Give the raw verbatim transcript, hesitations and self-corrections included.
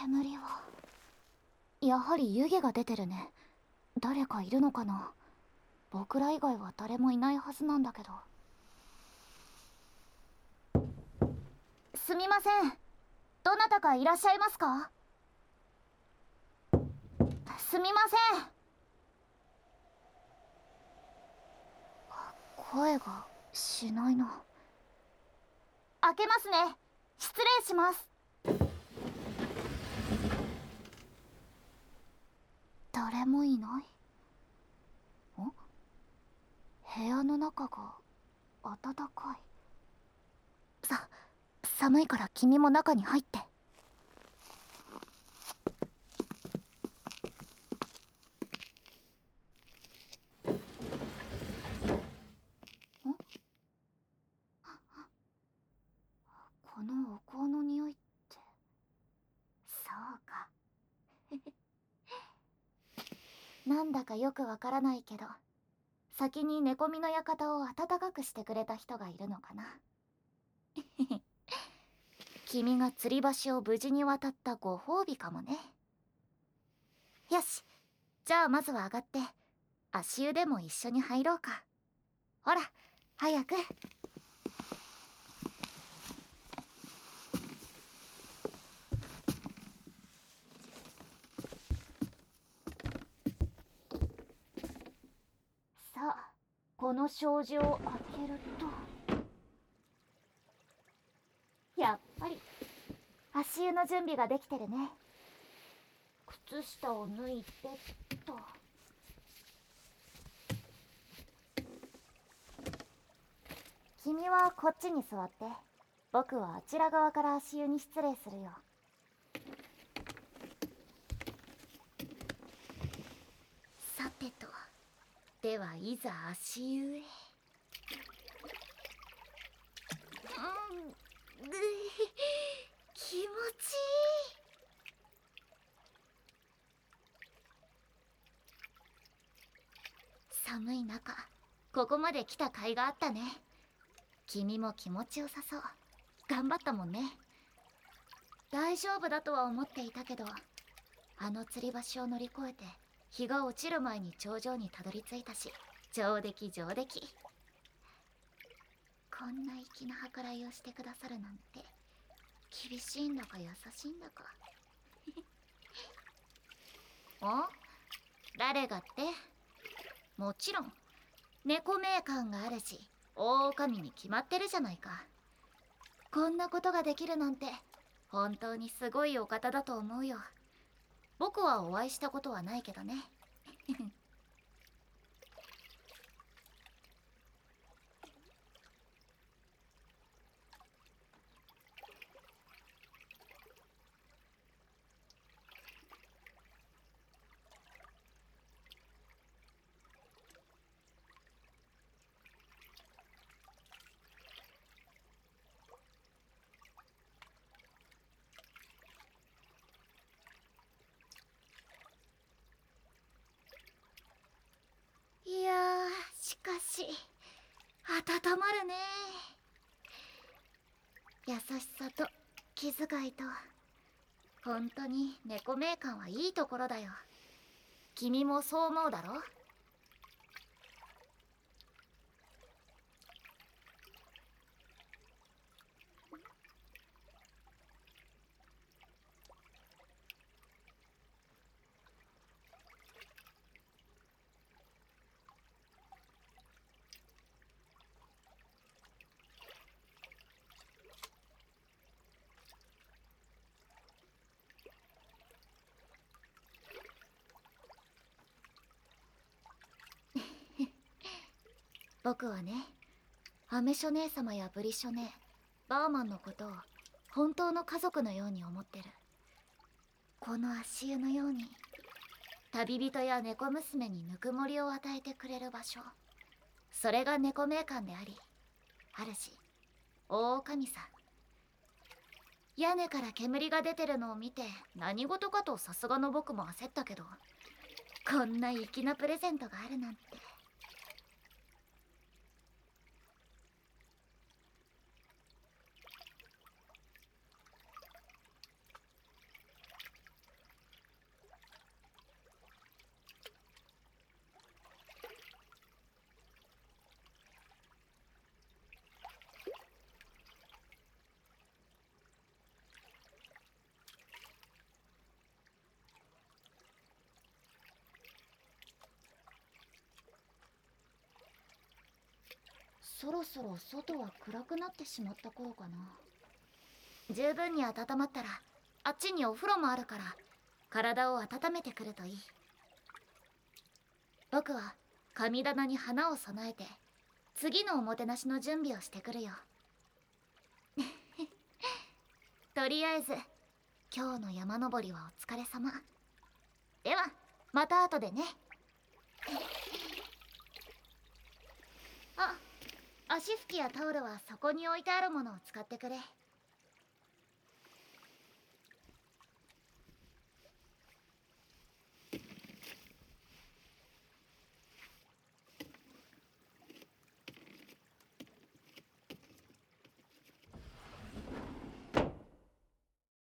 煙はやはり湯気が出てるね。誰かいるのかな。僕ら以外は誰もいないはずなんだけど。すみません、どなたかいらっしゃいますか？すみません。声がしないな。開けますね。失礼します。誰もいない。ん？部屋の中が暖かい。さ、寒いから君も中に入って。このお香の匂いって。そうか。なんだかよくわからないけど、先に寝込みの館を暖かくしてくれた人がいるのかな。君が吊り橋を無事に渡ったご褒美かもね。よし、じゃあまずは上がって足湯でも一緒に入ろうか。ほら早く。さあ、この障子を開けると、やっぱり足湯の準備ができてるね。靴下を脱いでっと。君はこっちに座って、僕はあちら側から足湯に失礼するよ。さてと、ではいざ足湯へ。うん、ぐ気持ちいい。寒い中、ここまで来た甲斐があったね。君も気持ちよさそう。頑張ったもんね。大丈夫だとは思っていたけど、あの吊り橋を乗り越えて日が落ちる前に頂上にたどり着いたし、上出来上出来。こんな粋な計らいをしてくださるなんて、厳しいんだか優しいんだか。お？誰がって？もちろん猫名鑑があるし、大狼に決まってるじゃないか。こんなことができるなんて本当にすごいお方だと思うよ。僕はお会いしたことはないけどね。いやー、しかし温まるね。優しさと気遣いと、本当に猫名鑑はいいところだよ。君もそう思うだろ？僕はね、アメショ姉様やブリショ姉、バーマンのことを本当の家族のように思ってる。この足湯のように旅人や猫娘にぬくもりを与えてくれる場所、それが猫名館であり、あるし大神さん。屋根から煙が出てるのを見て何事かとさすがの僕も焦ったけど、こんな粋なプレゼントがあるなんて。 そろそろ外は暗くなってしまった頃かな。十分に温まったらあっちにお風呂もあるから体を温めてくるといい。僕は神棚に花を備えて次のおもてなしの準備をしてくるよ。とりあえず今日の山登りはお疲れ様。ではまた後でね。あ、足拭きやタオルはそこに置いてあるものを使ってくれ。